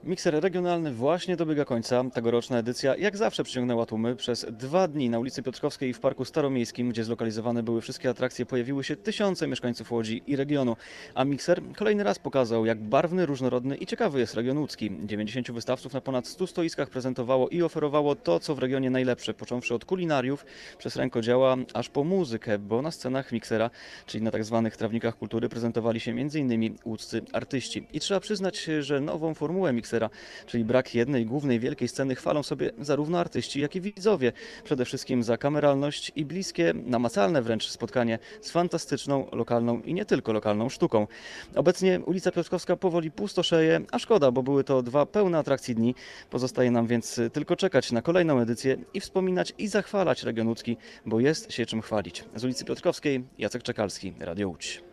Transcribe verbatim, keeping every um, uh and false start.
Mikser regionalny właśnie dobiega końca. Tegoroczna edycja jak zawsze przyciągnęła tłumy. Przez dwa dni na ulicy Piotrkowskiej i w Parku Staromiejskim, gdzie zlokalizowane były wszystkie atrakcje, pojawiły się tysiące mieszkańców Łodzi i regionu. A Mikser kolejny raz pokazał, jak barwny, różnorodny i ciekawy jest region łódzki. dziewięćdziesięciu wystawców na ponad stu stoiskach prezentowało i oferowało to, co w regionie najlepsze, począwszy od kulinariów, przez rękodzieła, aż po muzykę, bo na scenach Miksera, czyli na tak zwanych trawnikach kultury, prezentowali się między innymi łódzcy artyści. I trzeba przyznać, że nową formułę Miksera, czyli brak jednej głównej wielkiej sceny, chwalą sobie zarówno artyści, jak i widzowie. Przede wszystkim za kameralność i bliskie, namacalne wręcz spotkanie z fantastyczną, lokalną i nie tylko lokalną sztuką. Obecnie ulica Piotrkowska powoli pustoszeje, a szkoda, bo były to dwa pełne atrakcji dni. Pozostaje nam więc tylko czekać na kolejną edycję i wspominać i zachwalać region łódzki, bo jest się czym chwalić. Z ulicy Piotrkowskiej Jacek Czekalski, Radio Łódź.